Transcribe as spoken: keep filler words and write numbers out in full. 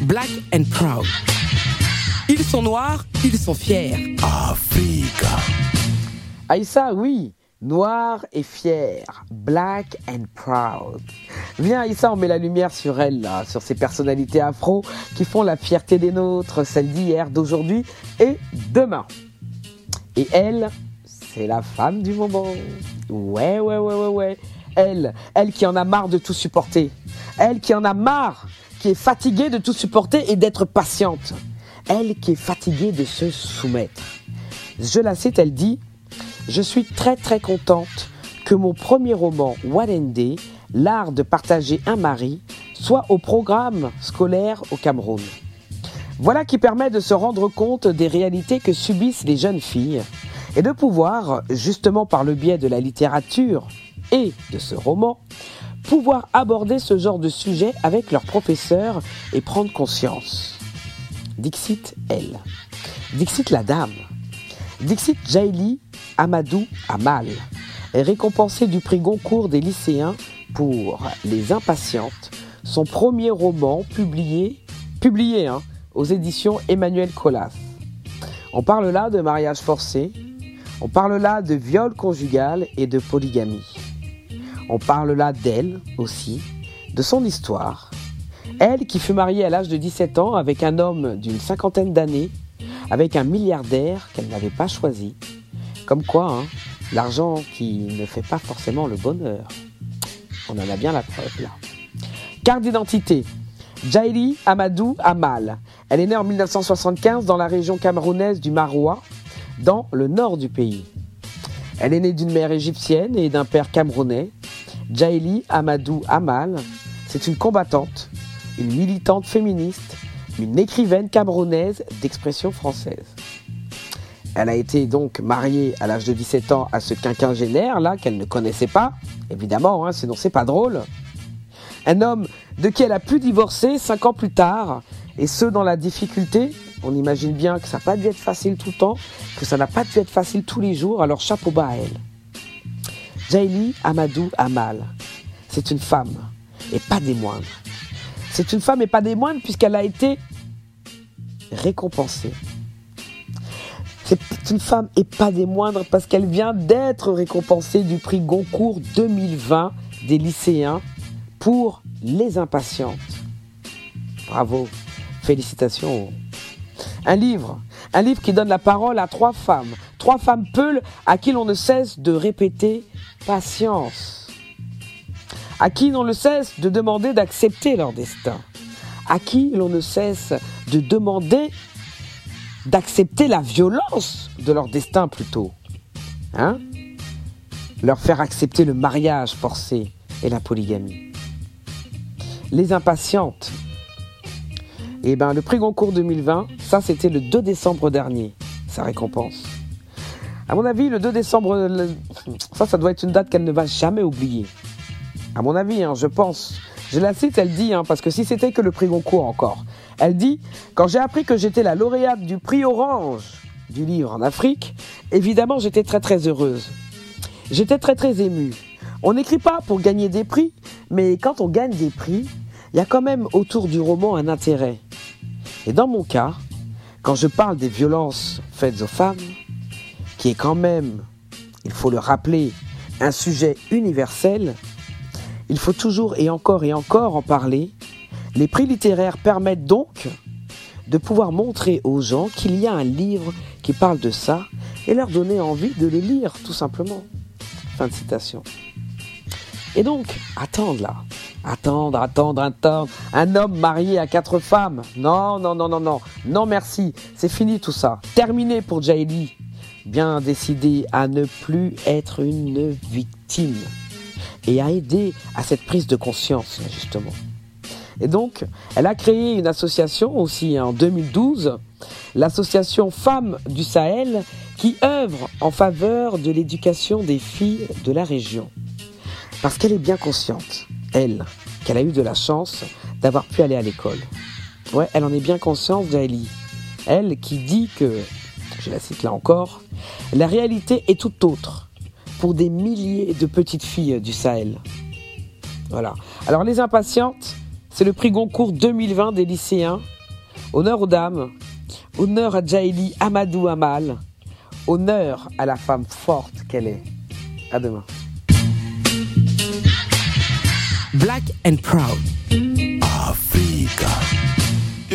Black and Proud. Ils sont noirs, ils sont fiers. Africa. Aïssa, oui, noir et fier, black and proud. Viens Aïssa, on met la lumière sur elle, là, sur ces personnalités afro qui font la fierté des nôtres, celle d'hier, d'aujourd'hui et demain. Et elle, c'est la femme du moment. Ouais, ouais, ouais, ouais, ouais. Elle, elle qui en a marre de tout supporter. Elle qui en a marre, qui est fatiguée de tout supporter et d'être patiente. Elle qui est fatiguée de se soumettre. Je la cite, elle dit « Je suis très très contente que mon premier roman Walende, l'art de partager un mari, soit au programme scolaire au Cameroun. Voilà qui permet de se rendre compte des réalités que subissent les jeunes filles et de pouvoir, justement par le biais de la littérature et de ce roman, pouvoir aborder ce genre de sujet avec leurs professeurs et prendre conscience. » Dixit elle. Dixit la dame. Dixit Jaili Amadou Amal est récompensée du prix Goncourt des lycéens pour Les Impatientes, son premier roman publié, publié hein, aux éditions Emmanuel Colas. On parle là de mariage forcé, on parle là de viol conjugal et de polygamie. On parle là d'elle aussi, de son histoire. Elle qui fut mariée à l'âge de dix-sept ans avec un homme d'une cinquantaine d'années, avec un milliardaire qu'elle n'avait pas choisi. Comme quoi, hein, l'argent qui ne fait pas forcément le bonheur. On en a bien la preuve là. Carte d'identité. Jaili Amadou Amal. Elle est née en dix-neuf cent soixante-quinze dans la région camerounaise du Maroua, dans le nord du pays. Elle est née d'une mère égyptienne et d'un père camerounais. Jaili Amadou Amal, c'est une combattante, une militante féministe, une écrivaine camerounaise d'expression française. Elle a été donc mariée à l'âge de dix-sept ans à ce quinquagénaire là qu'elle ne connaissait pas, évidemment, hein, sinon c'est pas drôle. Un homme de qui elle a pu divorcer cinq ans plus tard, et ce dans la difficulté. On imagine bien que ça n'a pas dû être facile tout le temps, que ça n'a pas dû être facile tous les jours, alors chapeau bas à elle. Jaili Amadou Amal, c'est une femme, et pas des moindres. C'est une femme et pas des moindres puisqu'elle a été récompensée. C'est une femme et pas des moindres parce qu'elle vient d'être récompensée du prix Goncourt deux mille vingt des lycéens pour Les Impatientes. Bravo, félicitations. Un livre, un livre qui donne la parole à trois femmes, trois femmes peules à qui l'on ne cesse de répéter patience, à qui l'on ne cesse de demander d'accepter leur destin, à qui l'on ne cesse de demander d'accepter la violence de leur destin plutôt, hein, leur faire accepter le mariage forcé et la polygamie. Les Impatientes. Eh ben, le prix Goncourt deux mille vingt, ça c'était le deux décembre dernier, sa récompense. À mon avis, le deux décembre, ça, ça doit être une date qu'elle ne va jamais oublier. À mon avis, hein, je pense. Je la cite, elle dit, hein, parce que si c'était que le prix Goncourt encore, elle dit « Quand j'ai appris que j'étais la lauréate du prix Orange du livre en Afrique, évidemment j'étais très très heureuse. J'étais très très émue. On n'écrit pas pour gagner des prix, mais quand on gagne des prix, il y a quand même autour du roman un intérêt. Et dans mon cas, quand je parle des violences faites aux femmes, qui est quand même, il faut le rappeler, un sujet universel, il faut toujours et encore et encore en parler. Les prix littéraires permettent donc de pouvoir montrer aux gens qu'il y a un livre qui parle de ça et leur donner envie de le lire, tout simplement. Fin de citation. Et donc, attendre là. Attendre, attendre, attendre. Un homme marié à quatre femmes. Non, non, non, non, non. Non, merci. C'est fini tout ça. Terminé pour Jaili. Bien décidé à ne plus être une victime. Et à aider à cette prise de conscience, justement. Et donc, elle a créé une association aussi en deux mille douze, l'association Femmes du Sahel, qui œuvre en faveur de l'éducation des filles de la région. Parce qu'elle est bien consciente, elle, qu'elle a eu de la chance d'avoir pu aller à l'école. Ouais, elle en est bien consciente, Jaili. Elle qui dit que, je la cite là encore, la réalité est tout autre pour des milliers de petites filles du Sahel. Voilà. Alors, Les Impatientes, C'est le prix Goncourt deux mille vingt des lycéens. Honneur aux dames. Honneur à Djaïli Amadou Amal. Honneur à la femme forte qu'elle est. À demain. Black and Proud. Africa.